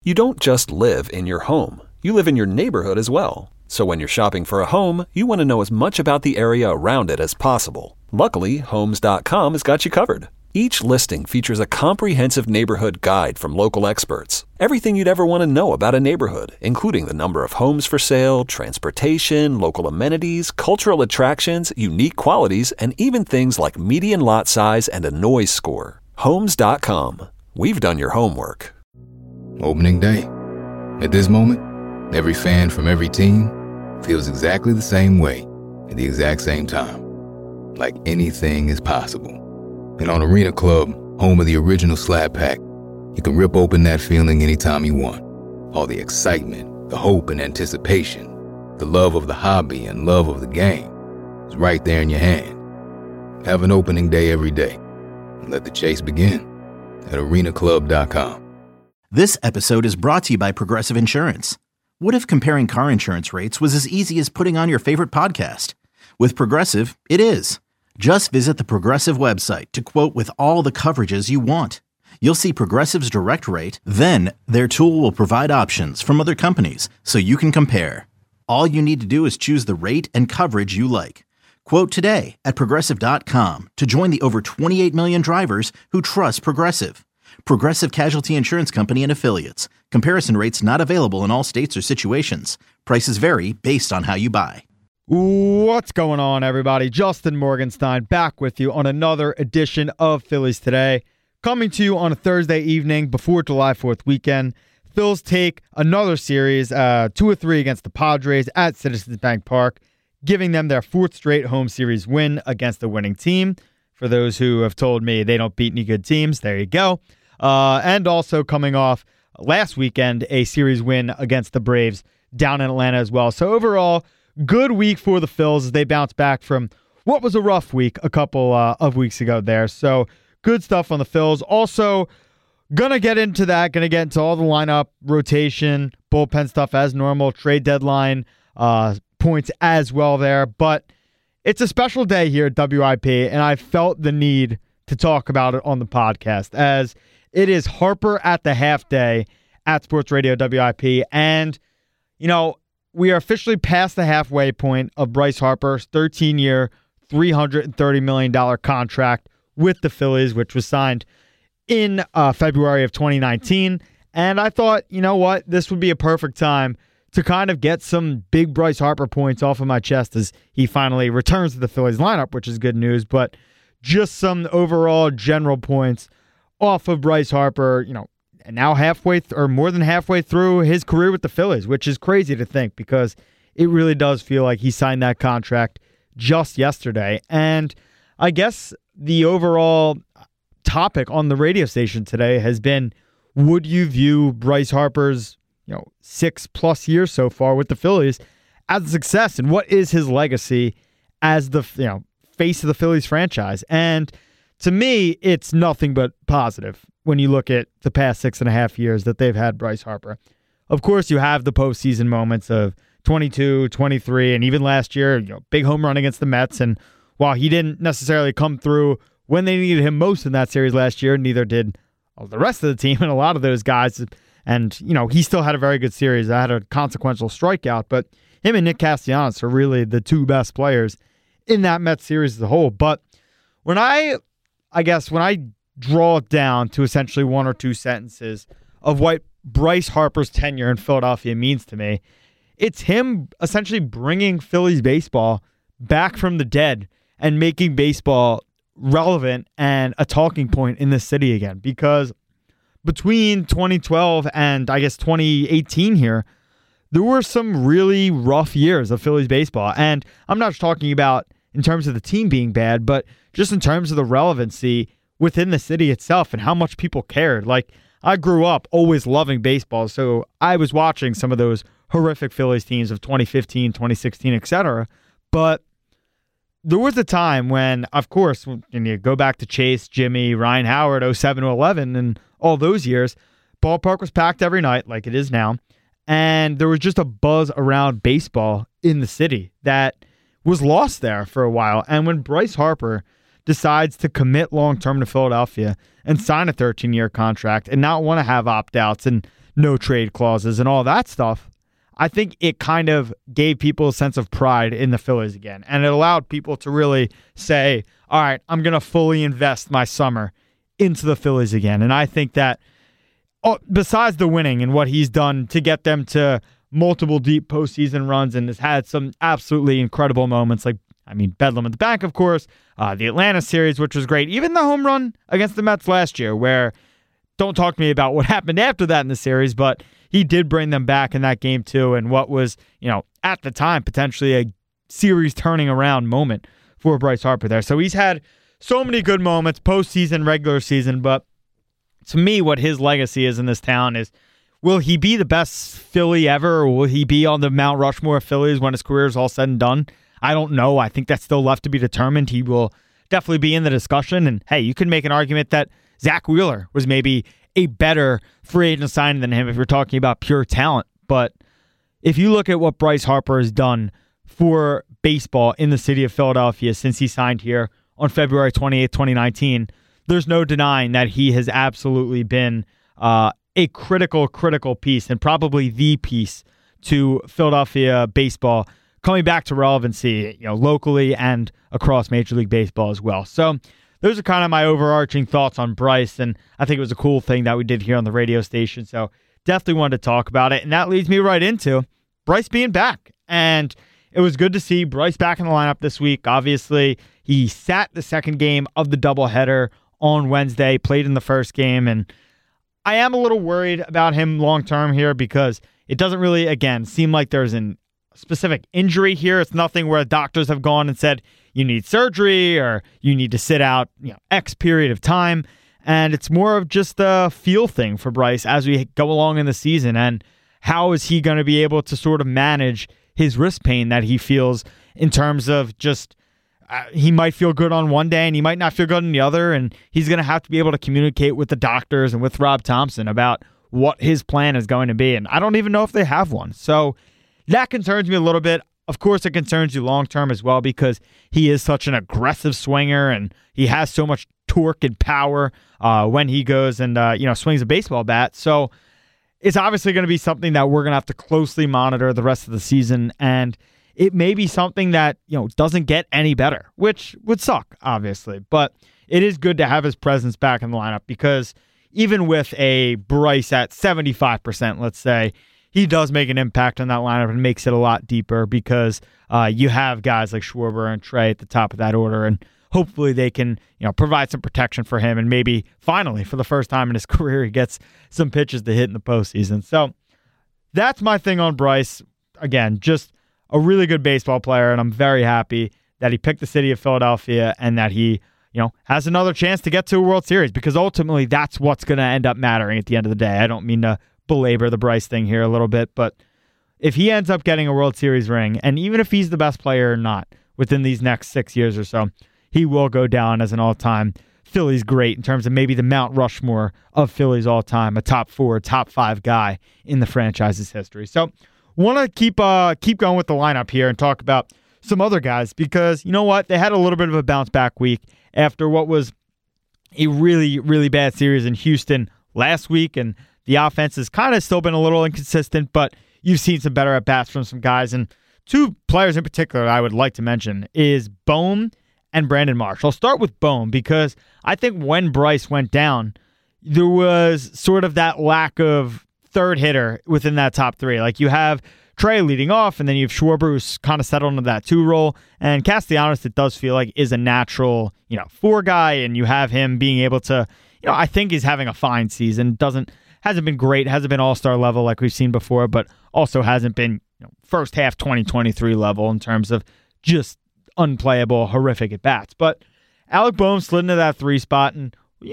You don't just live in your home. You live in your neighborhood as well. So when you're shopping for a home, you want to know as much about the area around it as possible. Luckily, Homes.com has got you covered. Each listing features a comprehensive neighborhood guide from local experts. Everything you'd ever want to know about a neighborhood, including the number of homes for sale, transportation, local amenities, cultural attractions, unique qualities, and even things like median lot size and a noise score. Homes.com. We've done your homework. Opening day. At this moment, every fan from every team feels exactly the same way at the exact same time. Like anything is possible. And on Arena Club, home of the original Slab Pack, you can rip open that feeling anytime you want. All the excitement, the hope and anticipation, the love of the hobby and love of the game is right there in your hand. Have an opening day every day. And let the chase begin at arenaclub.com. This episode is brought to you by Progressive Insurance. What if comparing car insurance rates was as easy as putting on your favorite podcast? With Progressive, it is. Just visit the Progressive website to quote with all the coverages you want. You'll see Progressive's direct rate, then their tool will provide options from other companies so you can compare. All you need to do is choose the rate and coverage you like. Quote today at Progressive.com to join the over 28 million drivers who trust Progressive. Progressive Casualty Insurance Company and Affiliates. Comparison rates not available in all states or situations. Prices vary based on how you buy. What's going on, everybody? Justin Morgenstein back with you on another edition of Phillies Today. Coming to you on a Thursday evening before July 4th weekend. Phils take another series, 2-3 against the Padres at Citizens Bank Park, giving them their fourth straight home series win against the winning team. For those who have told me they don't beat any good teams, there you go. And also coming off last weekend, a series win against the Braves down in Atlanta as well. So overall, good week for the Phils as they bounce back from what was a rough week a couple of weeks ago there. So good stuff on the Phils. Also, gonna get into that. Gonna get into all the lineup, rotation, bullpen stuff as normal, trade deadline points as well there. But it's a special day here at WIP, and I felt the need to talk about it on the podcast as it is Harper at the half day at Sports Radio WIP. And, you know, we are officially past the halfway point of Bryce Harper's 13-year, $330 million contract with the Phillies, which was signed in February of 2019. And I thought, you know what, this would be a perfect time to kind of get some big Bryce Harper points off of my chest as he finally returns to the Phillies lineup, which is good news. But just some overall general points off of Bryce Harper, you know, and now halfway or more than halfway through his career with the Phillies, which is crazy to think because it really does feel like he signed that contract just yesterday. And I guess the overall topic on the radio station today has been, would you view Bryce Harper's, 6+ years so far with the Phillies as a success, and what is his legacy as the face of the Phillies franchise? And to me, it's nothing but positive when you look at the past 6.5 years that they've had Bryce Harper. Of course, you have the postseason moments of 22, 23, and even last year, big home run against the Mets. And while he didn't necessarily come through when they needed him most in that series last year, neither did the rest of the team and a lot of those guys. And, he still had a very good series. I had a consequential strikeout, but him and Nick Castellanos are really the two best players in that Mets series as a whole. But when I draw it down to essentially one or two sentences of what Bryce Harper's tenure in Philadelphia means to me, it's him essentially bringing Phillies baseball back from the dead and making baseball relevant and a talking point in this city again. Because between 2012 and 2018 here, there were some really rough years of Phillies baseball. And I'm not just talking about in terms of the team being bad, but just in terms of the relevancy within the city itself and how much people cared. Like, I grew up always loving baseball, so I was watching some of those horrific Phillies teams of 2015, 2016, etc. But there was a time when, of course, when you go back to Chase, Jimmy, Ryan Howard, 07 to 11, and all those years, ballpark was packed every night like it is now. And there was just a buzz around baseball in the city that was lost there for a while. And when Bryce Harper decides to commit long-term to Philadelphia and sign a 13-year contract and not want to have opt-outs and no trade clauses and all that stuff, I think it kind of gave people a sense of pride in the Phillies again. And it allowed people to really say, all right, I'm going to fully invest my summer into the Phillies again. And I think that besides the winning and what he's done to get them to multiple deep postseason runs and has had some absolutely incredible moments, like, Bedlam at the Bank, of course, the Atlanta series, which was great, even the home run against the Mets last year, where don't talk to me about what happened after that in the series, but he did bring them back in that game too, and what was, at the time, potentially a series turning around moment for Bryce Harper there. So he's had so many good moments, postseason, regular season, but to me, what his legacy is in this town is, will he be the best Philly ever, or will he be on the Mount Rushmore of Phillies when his career is all said and done? I don't know. I think that's still left to be determined. He will definitely be in the discussion, and hey, you can make an argument that Zach Wheeler was maybe a better free agent signing than him if you're talking about pure talent. But if you look at what Bryce Harper has done for baseball in the city of Philadelphia since he signed here on February 28, 2019, there's no denying that he has absolutely been a critical piece, and probably the piece to Philadelphia baseball coming back to relevancy, locally and across Major League Baseball as well. So those are kind of my overarching thoughts on Bryce, and I think it was a cool thing that we did here on the radio station. So definitely wanted to talk about it, and that leads me right into Bryce being back. And it was good to see Bryce back in the lineup this week. Obviously, he sat the second game of the doubleheader on Wednesday, played in the first game, and I am a little worried about him long-term here because it doesn't really, again, seem like there's an specific injury here. It's nothing where doctors have gone and said you need surgery or you need to sit out X period of time. And it's more of just a feel thing for Bryce as we go along in the season. And how is he going to be able to sort of manage his wrist pain that he feels in terms of just he might feel good on one day and he might not feel good on the other. And he's going to have to be able to communicate with the doctors and with Rob Thompson about what his plan is going to be. And I don't even know if they have one. So that concerns me a little bit. Of course, it concerns you long-term as well because he is such an aggressive swinger and he has so much torque and power when he goes and swings a baseball bat. So it's obviously going to be something that we're going to have to closely monitor the rest of the season, and it may be something that doesn't get any better, which would suck, obviously. But it is good to have his presence back in the lineup because even with a Bryce at 75%, let's say, he does make an impact on that lineup and makes it a lot deeper because you have guys like Schwarber and Trey at the top of that order, and hopefully they can provide some protection for him, and maybe finally for the first time in his career he gets some pitches to hit in the postseason. So that's my thing on Bryce. Again, just a really good baseball player, and I'm very happy that he picked the city of Philadelphia and that he has another chance to get to a World Series, because ultimately that's what's going to end up mattering at the end of the day. I don't mean to belabor the Bryce thing here a little bit, but if he ends up getting a World Series ring, and even if he's the best player or not within these next 6 years or so, he will go down as an all-time Phillies great in terms of maybe the Mount Rushmore of Phillies all-time, a top 4, top 5 guy in the franchise's history. So want to keep going with the lineup here and talk about some other guys, because you know what? They had a little bit of a bounce-back week after what was a really, really bad series in Houston last week, and the offense has kind of still been a little inconsistent, but you've seen some better at-bats from some guys. And two players in particular I would like to mention is Bohm and Brandon Marsh. I'll start with Bohm because I think when Bryce went down, there was sort of that lack of third hitter within that top three. Like you have Trey leading off, and then you have Schwarber who's kind of settled into that 2 role. And Castellanos, it does feel like, is a natural 4 guy, and you have him being able to, I think he's having a fine season. Hasn't been great, hasn't been all-star level like we've seen before, but also hasn't been first half 2023 level in terms of just unplayable, horrific at-bats. But Alec Bohm slid into that 3 spot, and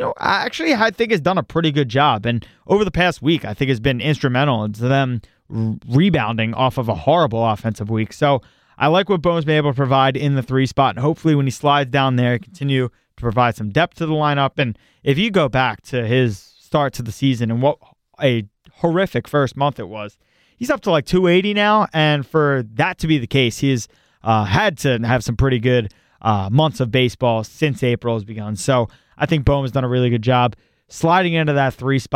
I think has done a pretty good job. And over the past week, I think has been instrumental into them rebounding off of a horrible offensive week. So I like what Bohm's been able to provide in the 3 spot, and hopefully when he slides down there, continue to provide some depth to the lineup. And if you go back to his start to the season and what a horrific first month it was, he's up to like 280 now, and for that to be the case, he's had to have some pretty good months of baseball since April has begun. So I think Bohm has done a really good job sliding into that 3 spot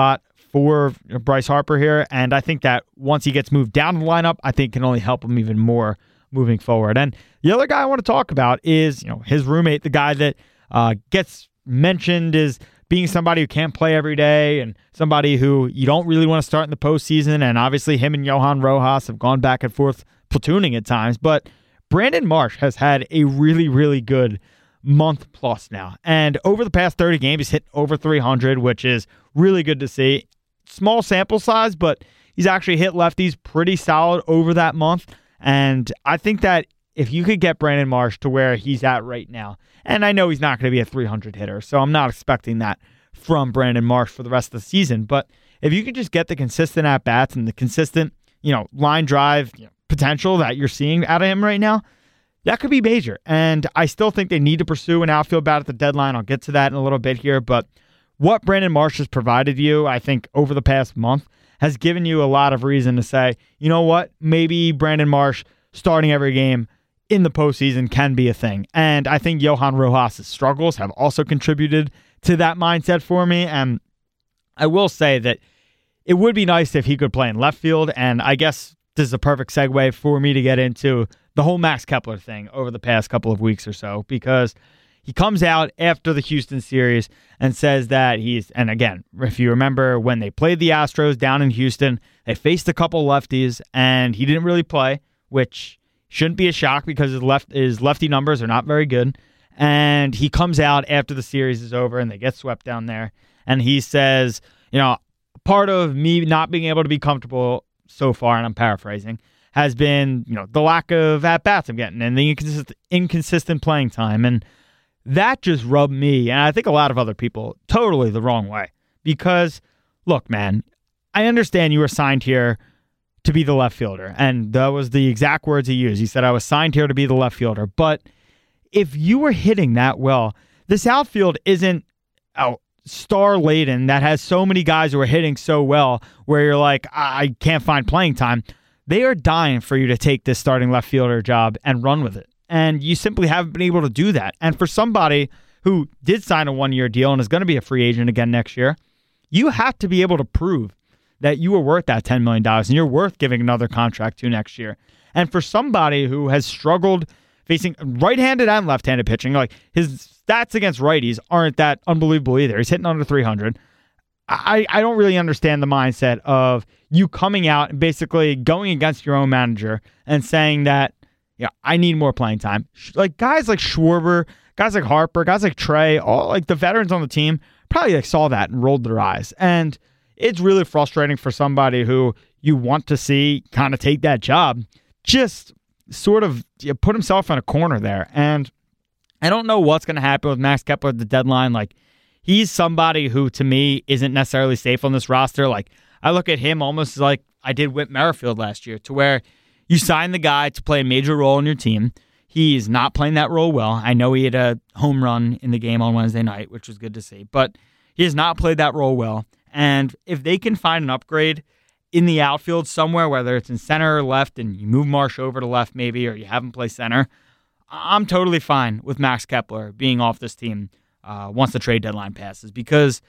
for Bryce Harper here, and I think that once he gets moved down the lineup, I think can only help him even more moving forward. And the other guy I want to talk about is his roommate, the guy that gets mentioned as being somebody who can't play every day and somebody who you don't really want to start in the postseason. And obviously him and Johan Rojas have gone back and forth platooning at times, but Brandon Marsh has had a really, really good month plus now. And over the past 30 games, he's hit over 300, which is really good to see. Small sample size, but he's actually hit lefties pretty solid over that month. And I think that if you could get Brandon Marsh to where he's at right now, and I know he's not going to be a 300 hitter, so I'm not expecting that from Brandon Marsh for the rest of the season, but if you could just get the consistent at-bats and the consistent, line drive potential that you're seeing out of him right now, that could be major. And I still think they need to pursue an outfield bat at the deadline. I'll get to that in a little bit here, but what Brandon Marsh has provided you, I think, over the past month has given you a lot of reason to say, you know what, maybe Brandon Marsh starting every game in the postseason can be a thing. And I think Johan Rojas' struggles have also contributed to that mindset for me. And I will say that it would be nice if he could play in left field. And I guess this is a perfect segue for me to get into the whole Max Kepler thing over the past couple of weeks or so, because he comes out after the Houston series and says that and again, if you remember when they played the Astros down in Houston, they faced a couple lefties and he didn't really play, which shouldn't be a shock because his lefty numbers are not very good. And he comes out after the series is over and they get swept down there. And he says, part of me not being able to be comfortable so far, and I'm paraphrasing, has been, the lack of at-bats I'm getting and the inconsistent playing time. And that just rubbed me, and I think a lot of other people, totally the wrong way. Because, look, man, I understand you were signed here to be the left fielder. And that was the exact words he used. He said, I was signed here to be the left fielder. But if you were hitting that well, this outfield isn't star-laden that has so many guys who are hitting so well where you're like, I can't find playing time. They are dying for you to take this starting left fielder job and run with it. And you simply haven't been able to do that. And for somebody who did sign a one-year deal and is going to be a free agent again next year, you have to be able to prove that you are worth that $10 million and you're worth giving another contract to next year. And for somebody who has struggled facing right-handed and left-handed pitching, like his stats against righties aren't that unbelievable either. He's hitting under 300. I don't really understand the mindset of you coming out and basically going against your own manager and saying that, I need more playing time. Like guys like Schwarber, guys like Harper, guys like Trey, all like the veterans on the team probably saw that and rolled their eyes. And it's really frustrating for somebody who you want to see kind of take that job, just sort of put himself in a corner there. And I don't know what's going to happen with Max Kepler at the deadline. Like, he's somebody who, to me, isn't necessarily safe on this roster. Like, I look at him almost like I did Whit Merrifield last year, to where you sign the guy to play a major role in your team. He's not playing that role well. I know he had a home run in the game on Wednesday night, which was good to see, but he has not played that role well. And if they can find an upgrade in the outfield somewhere, whether it's in center or left, and you move Marsh over to left maybe, or you have him play center, I'm totally fine with Max Kepler being off this team once the trade deadline passes, because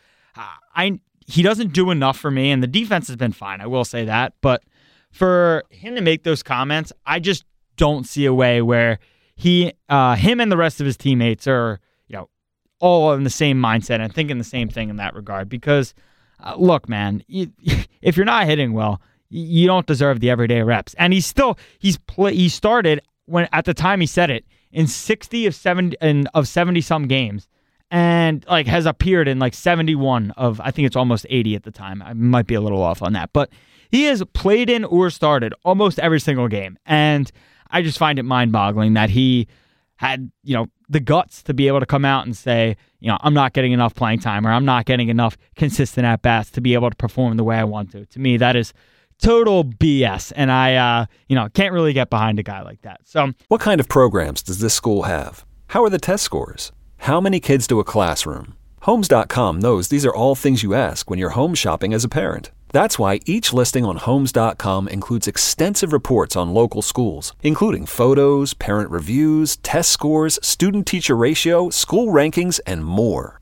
he doesn't do enough for me, and the defense has been fine, I will say that, but for him to make those comments, I just don't see a way where him and the rest of his teammates are, all in the same mindset and thinking the same thing in that regard. Because, look, man, if you're not hitting well, you don't deserve the everyday reps. And he started when at the time he said it in 60 of 70 some games, and like has appeared in like 71 of, I think it's almost 80 at the time. I might be a little off on that, but he has played in or started almost every single game. And I just find it mind-boggling that he had, the guts to be able to come out and say, I'm not getting enough playing time, or I'm not getting enough consistent at-bats to be able to perform the way I want to. To me, that is total BS. And I, can't really get behind a guy like that. So, what kind of programs does this school have? How are the test scores? How many kids do a classroom? Homes.com knows these are all things you ask when you're home shopping as a parent. That's why each listing on Homes.com includes extensive reports on local schools, including photos, parent reviews, test scores, student-teacher ratio, school rankings, and more.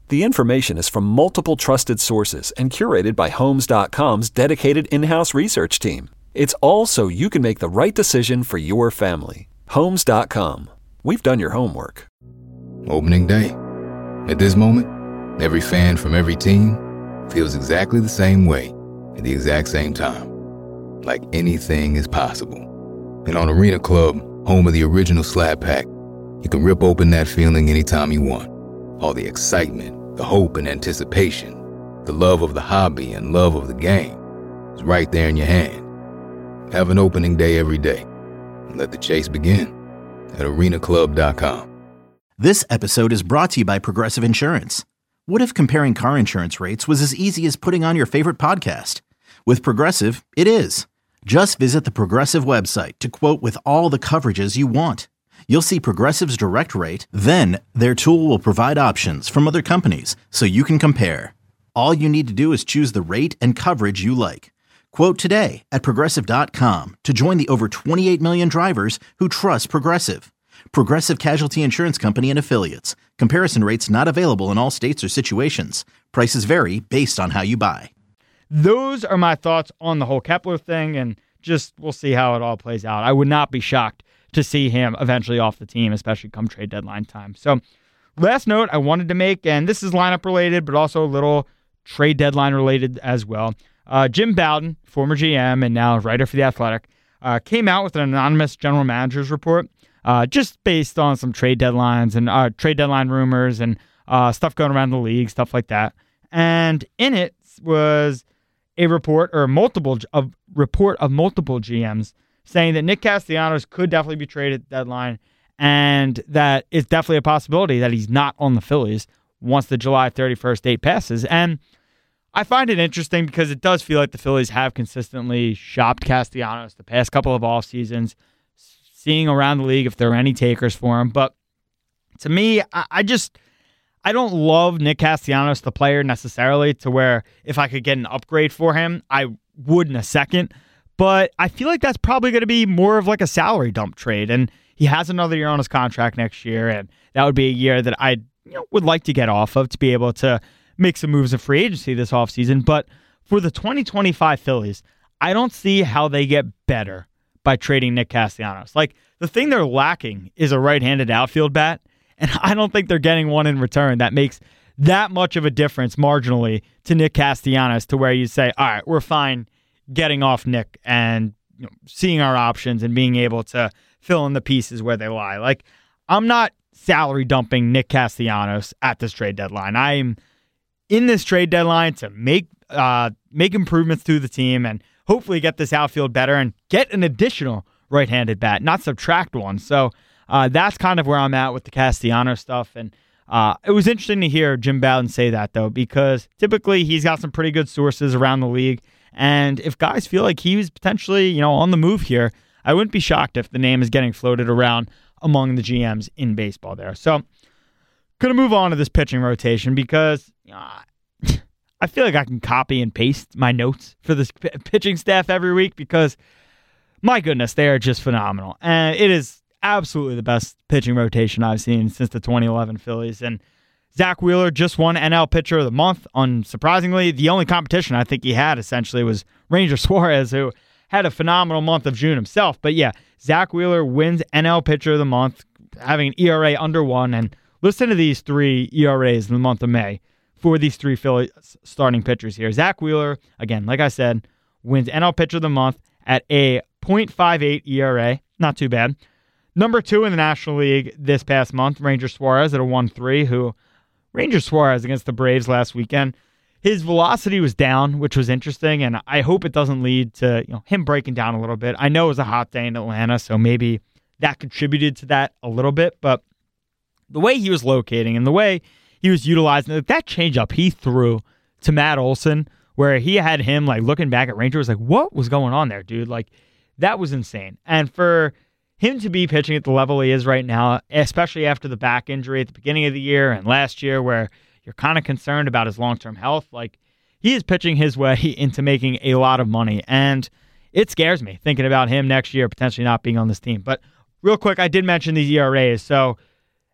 The information is from multiple trusted sources and curated by Homes.com's dedicated in-house research team. It's all so you can make the right decision for your family. Homes.com. We've done your homework. Opening day. At this moment, every fan from every team feels exactly the same way at the exact same time. Like anything is possible. And on Arena Club, home of the original Slab Pack, you can rip open that feeling anytime you want. All the excitement, the hope and anticipation, the love of the hobby and love of the game is right there in your hand. Have an opening day every day. And let the chase begin at arenaclub.com. This episode is brought to you by Progressive Insurance. What if comparing car insurance rates was as easy as putting on your favorite podcast? With Progressive, it is. Just visit the Progressive website to quote with all the coverages you want. You'll see Progressive's direct rate, then their tool will provide options from other companies so you can compare. All you need to do is choose the rate and coverage you like. Quote today at Progressive.com to join the over 28 million drivers who trust Progressive. Progressive Casualty Insurance Company and Affiliates. Comparison rates not available in all states or situations. Prices vary based on how you buy. Those are my thoughts on the whole Kepler thing, and just we'll see how it all plays out. I would not be shocked to see him eventually off the team, especially come trade deadline time. So last note I wanted to make, and this is lineup related, but also a little trade deadline related as well. Jim Bowden, former GM and now writer for The Athletic, came out with an anonymous general manager's report just based on some trade deadlines and trade deadline rumors and stuff going around the league, stuff like that. And in it was a report of multiple GMs saying that Nick Castellanos could definitely be traded at the deadline and that it's definitely a possibility that he's not on the Phillies once the July 31st date passes. And I find it interesting because it does feel like the Phillies have consistently shopped Castellanos the past couple of off seasons, seeing around the league if there are any takers for him. But to me, I don't love Nick Castellanos, the player, necessarily, to where if I could get an upgrade for him, I would in a second. But I feel like that's probably going to be more of like a salary dump trade. And he has another year on his contract next year, and that would be a year that I would like to get off of to be able to make some moves in free agency this offseason. But for the 2025 Phillies, I don't see how they get better by trading Nick Castellanos. Like, the thing they're lacking is a right-handed outfield bat, and I don't think they're getting one in return that makes that much of a difference marginally to Nick Castellanos to where you say, all right, we're fine getting off Nick and seeing our options and being able to fill in the pieces where they lie. Like, I'm not salary dumping Nick Castellanos at this trade deadline. I'm in this trade deadline to make improvements to the team and hopefully get this outfield better and get an additional right-handed bat, not subtract one. So that's kind of where I'm at with the Castellanos stuff. And it was interesting to hear Jim Bowden say that, though, because typically he's got some pretty good sources around the league. And if guys feel like he was potentially, on the move here, I wouldn't be shocked if the name is getting floated around among the GMs in baseball there. So going to move on to this pitching rotation because I feel like I can copy and paste my notes for this pitching staff every week because, my goodness, they are just phenomenal. And it is absolutely the best pitching rotation I've seen since the 2011 Phillies. And Zach Wheeler just won NL Pitcher of the Month. Unsurprisingly, the only competition I think he had essentially was Ranger Suarez, who had a phenomenal month of June himself. But yeah, Zach Wheeler wins NL Pitcher of the Month, having an ERA under 1. And listen to these 3 ERAs in the month of May for these 3 Phillies starting pitchers here. Zach Wheeler, again, like I said, wins NL Pitcher of the Month at a .58 ERA. Not too bad. Number 2 in the National League this past month, Ranger Suarez at a 1.3, who Ranger Suarez against the Braves last weekend, his velocity was down, which was interesting, and I hope it doesn't lead to him breaking down a little bit. I know it was a hot day in Atlanta, so maybe that contributed to that a little bit, but the way he was locating and the way he was utilizing that changeup he threw to Matt Olson, where he had him looking back at Ranger, was like, what was going on there, dude? That was insane. And for him to be pitching at the level he is right now, especially after the back injury at the beginning of the year and last year where you're kind of concerned about his long-term health, he is pitching his way into making a lot of money. And it scares me thinking about him next year potentially not being on this team. But real quick, I did mention these ERAs. So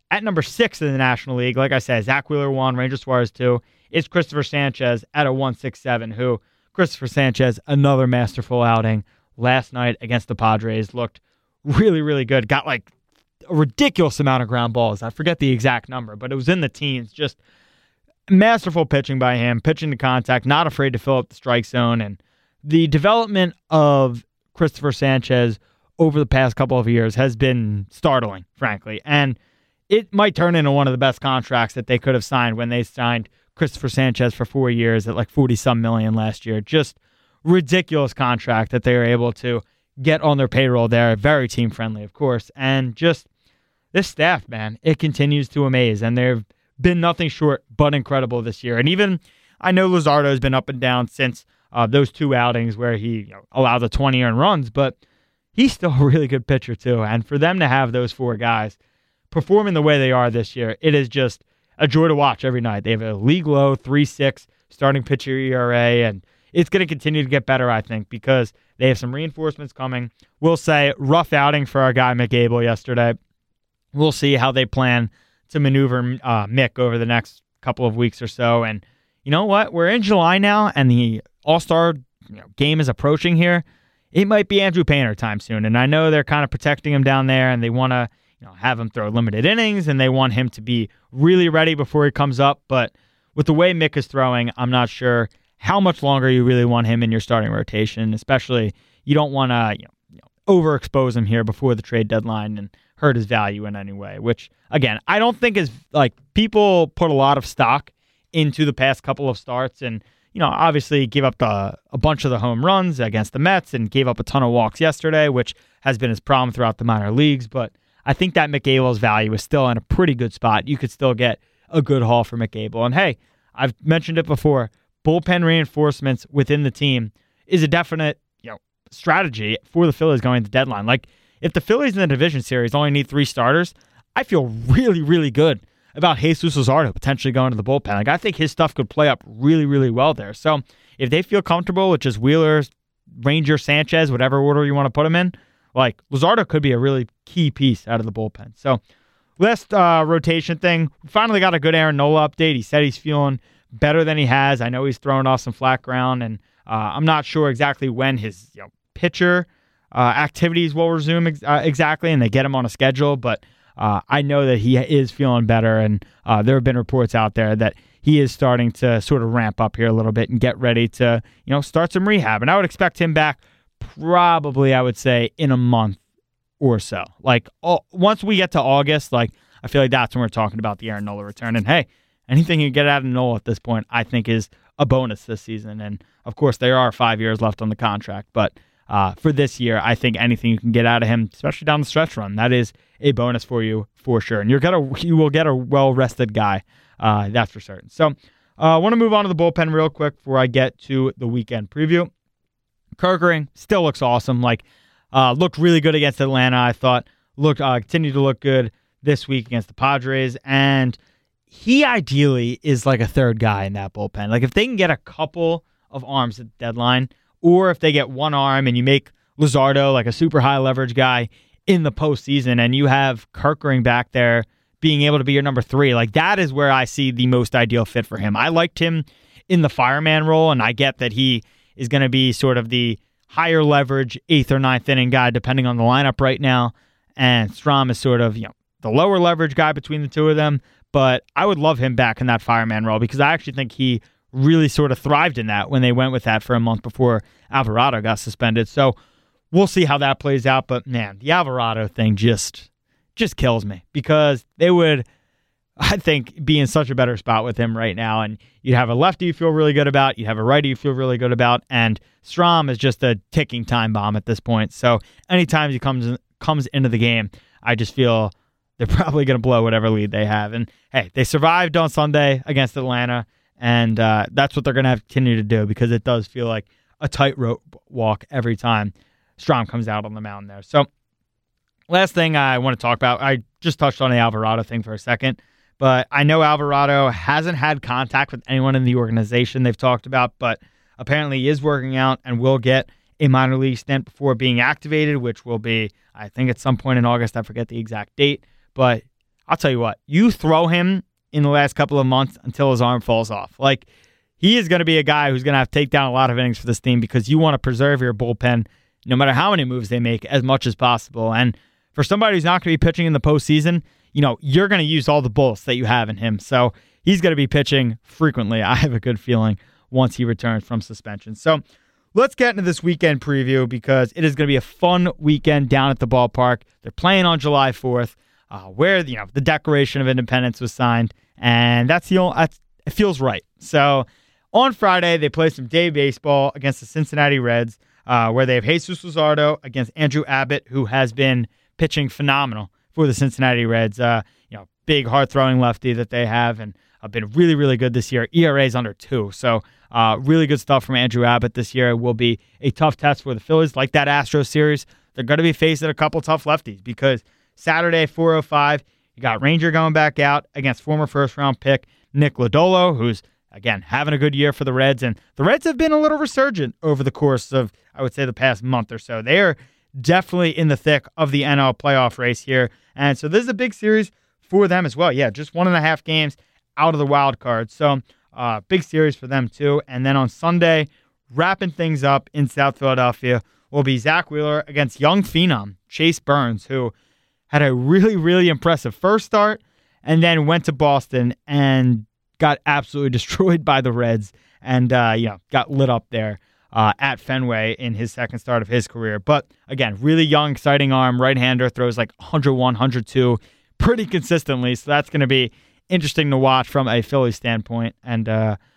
At number 6 in the National League, like I said, Zach Wheeler 1, Ranger Suarez 2, is Christopher Sanchez at a 1.67, who Christopher Sanchez, another masterful outing last night against the Padres, looked really, really good. Got like a ridiculous amount of ground balls. I forget the exact number, but it was in the teens. Just masterful pitching by him, pitching to contact, not afraid to fill up the strike zone. And the development of Christopher Sanchez over the past couple of years has been startling, frankly. And it might turn into one of the best contracts that they could have signed when they signed Christopher Sanchez for 4 years at like 40-some million last year. Just ridiculous contract that they were able to get on their payroll there. Very team-friendly, of course. And just this staff, man, it continues to amaze. And they've been nothing short but incredible this year. And even, I know Luzardo's been up and down since those 2 outings where he allowed the 20 earned runs, but he's still a really good pitcher too. And for them to have those 4 guys performing the way they are this year, it is just a joy to watch every night. They have a league low 3.6 starting pitcher ERA, and it's going to continue to get better, I think, because they have some reinforcements coming. We'll say rough outing for our guy Mick Abel yesterday. We'll see how they plan to maneuver Mick over the next couple of weeks or so. And you know what? We're in July now, and the All-Star game is approaching here. It might be Andrew Painter time soon, and I know they're kind of protecting him down there, and they want to have him throw limited innings, and they want him to be really ready before he comes up. But with the way Mick is throwing, I'm not sure how much longer you really want him in your starting rotation, especially you don't want to overexpose him here before the trade deadline and hurt his value in any way, which, again, I don't think is like people put a lot of stock into the past couple of starts and, obviously gave up a bunch of the home runs against the Mets and gave up a ton of walks yesterday, which has been his problem throughout the minor leagues. But I think that Mick Abel's value is still in a pretty good spot. You could still get a good haul for Mick Abel. And hey, I've mentioned it before, bullpen reinforcements within the team is a definite strategy for the Phillies going to the deadline. Like, if the Phillies in the division series only need 3 starters, I feel really, really good about Jesus Luzardo potentially going to the bullpen. Like, I think his stuff could play up really, really well there. So if they feel comfortable with just Wheeler, Ranger, Sanchez, whatever order you want to put them in, like, Luzardo could be a really key piece out of the bullpen. So last rotation thing, we finally got a good Aaron Nola update. He said he's feeling better than he has. I know he's throwing off some flat ground, and I'm not sure exactly when his pitcher activities will resume exactly, and they get him on a schedule, but I know that he is feeling better, and there have been reports out there that he is starting to sort of ramp up here a little bit and get ready to start some rehab. And I would expect him back probably, I would say, in a month or so. Like, once we get to August, like, I feel like that's when we're talking about the Aaron Nola return. And hey, anything you get out of Nola at this point, I think is a bonus this season. And of course, there are 5 years left on the contract, but for this year, I think anything you can get out of him, especially down the stretch run, that is a bonus for you for sure. And you will get a well-rested guy, that's for certain. So I want to move on to the bullpen real quick before I get to the weekend preview. Kerkering still looks awesome. Looked really good against Atlanta, I thought. Continued to look good this week against the Padres. And he ideally is like a third guy in that bullpen. Like, if they can get a couple of arms at the deadline, or if they get one arm and you make Luzardo like a super high leverage guy in the postseason and you have Kerkering back there being able to be your number 3, like, that is where I see the most ideal fit for him. I liked him in the fireman role, and I get that he is going to be sort of the higher leverage 8th or 9th inning guy depending on the lineup right now, and Strahm is sort of the lower leverage guy between the two of them, but I would love him back in that fireman role because I actually think he really sort of thrived in that when they went with that for a month before Alvarado got suspended. So we'll see how that plays out. But man, the Alvarado thing just kills me because they would, I think, be in such a better spot with him right now. And you'd have a lefty you feel really good about. You'd have a righty you feel really good about. And Strahm is just a ticking time bomb at this point. So anytime he comes into the game, I just feel they're probably going to blow whatever lead they have. And hey, they survived on Sunday against Atlanta. And that's what they're going to have to continue to do because it does feel like a tightrope walk every time Strahm comes out on the mound there. So last thing I want to talk about, I just touched on the Alvarado thing for a second, but I know Alvarado hasn't had contact with anyone in the organization they've talked about, but apparently he is working out and will get a minor league stint before being activated, which will be, I think, at some point in August. I forget the exact date, but I'll tell you what, you throw him in the last couple of months until his arm falls off. Like, he is going to be a guy who's going to have to take down a lot of innings for this team because you want to preserve your bullpen no matter how many moves they make as much as possible. And for somebody who's not going to be pitching in the postseason, you're going to use all the bullets that you have in him. So he's going to be pitching frequently. I have a good feeling once he returns from suspension. So let's get into this weekend preview because it is going to be a fun weekend down at the ballpark. They're playing on July 4th, where the Declaration of Independence was signed, and it feels right. So on Friday, they play some day baseball against the Cincinnati Reds, where they have Jesus Luzardo against Andrew Abbott, who has been pitching phenomenal for the Cincinnati Reds. Big hard-throwing lefty that they have, and been really, really good this year. ERA is under 2, so really good stuff from Andrew Abbott this year. It will be a tough test for the Phillies. Like that Astros series, they're going to be facing a couple tough lefties because Saturday, 4:05, you got Ranger going back out against former first-round pick Nick Lodolo, who's, again, having a good year for the Reds. And the Reds have been a little resurgent over the course of, I would say, the past month or so. They are definitely in the thick of the NL playoff race here. And so this is a big series for them as well. Yeah, just 1.5 games out of the wild card. So big series for them too. And then on Sunday, wrapping things up in South Philadelphia will be Zach Wheeler against young phenom Chase Burns, who had a really, really impressive first start and then went to Boston and got absolutely destroyed by the Reds and got lit up there at Fenway in his second start of his career. But again, really young, exciting arm, right-hander, throws like 101, 102 pretty consistently. So that's going to be interesting to watch from a Phillies standpoint. And,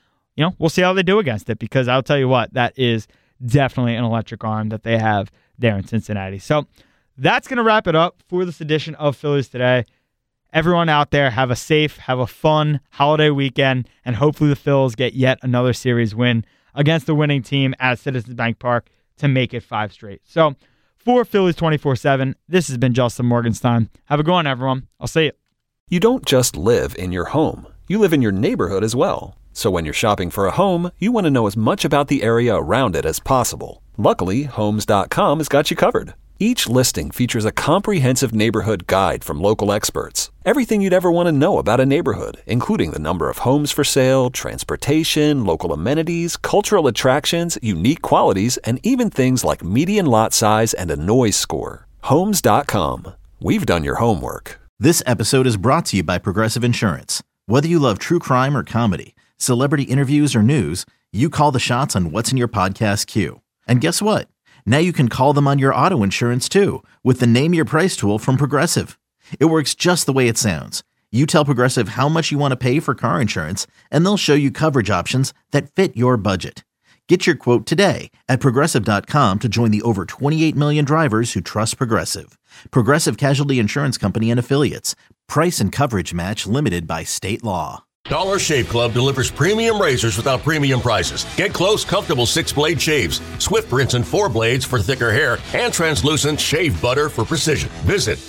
we'll see how they do against it because I'll tell you what, that is definitely an electric arm that they have there in Cincinnati. So that's going to wrap it up for this edition of Phillies Today. Everyone out there, have a safe, have a fun holiday weekend, and hopefully the Phils get yet another series win against the winning team at Citizens Bank Park to make it 5 straight. So for Phillies 24/7, this has been Justin Morgenstein. Have a good one, everyone. I'll see you. You don't just live in your home. You live in your neighborhood as well. So when you're shopping for a home, you want to know as much about the area around it as possible. Luckily, Homes.com has got you covered. Each listing features a comprehensive neighborhood guide from local experts. Everything you'd ever want to know about a neighborhood, including the number of homes for sale, transportation, local amenities, cultural attractions, unique qualities, and even things like median lot size and a noise score. Homes.com. We've done your homework. This episode is brought to you by Progressive Insurance. Whether you love true crime or comedy, celebrity interviews or news, you call the shots on what's in your podcast queue. And guess what? Now you can call them on your auto insurance too with the Name Your Price tool from Progressive. It works just the way it sounds. You tell Progressive how much you want to pay for car insurance, and they'll show you coverage options that fit your budget. Get your quote today at Progressive.com to join the over 28 million drivers who trust Progressive. Progressive Casualty Insurance Company and Affiliates. Price and coverage match limited by state law. Dollar Shave Club delivers premium razors without premium prices. Get close, comfortable 6-blade shaves, swift rinse and 4 blades for thicker hair, and translucent shave butter for precision. Visit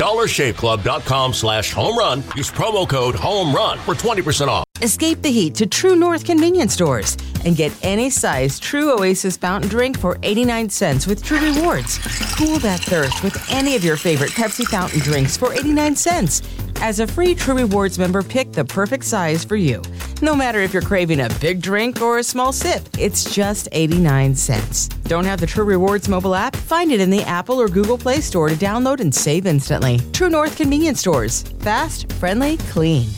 dollarshaveclub.com/homerun. Use promo code HOMERUN for 20% off. Escape the heat to True North convenience stores and get any size True Oasis fountain drink for 89 cents with True Rewards. Cool that thirst with any of your favorite Pepsi fountain drinks for 89 cents. As a free True Rewards member, pick the perfect size for you. No matter if you're craving a big drink or a small sip, it's just 89 cents. Don't have the True Rewards mobile app? Find it in the Apple or Google Play Store to download and save instantly. True North convenience stores. Fast, friendly, clean.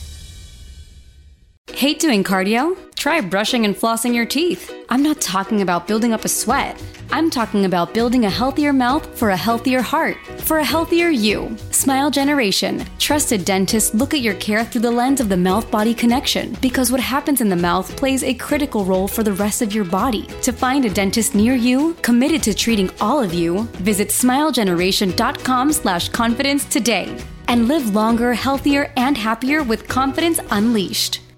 Hate doing cardio? Try brushing and flossing your teeth. I'm not talking about building up a sweat. I'm talking about building a healthier mouth for a healthier heart, for a healthier you. Smile Generation. Trusted dentists look at your care through the lens of the mouth-body connection because what happens in the mouth plays a critical role for the rest of your body. To find a dentist near you, committed to treating all of you, visit smilegeneration.com/confidence today and live longer, healthier, and happier with confidence unleashed.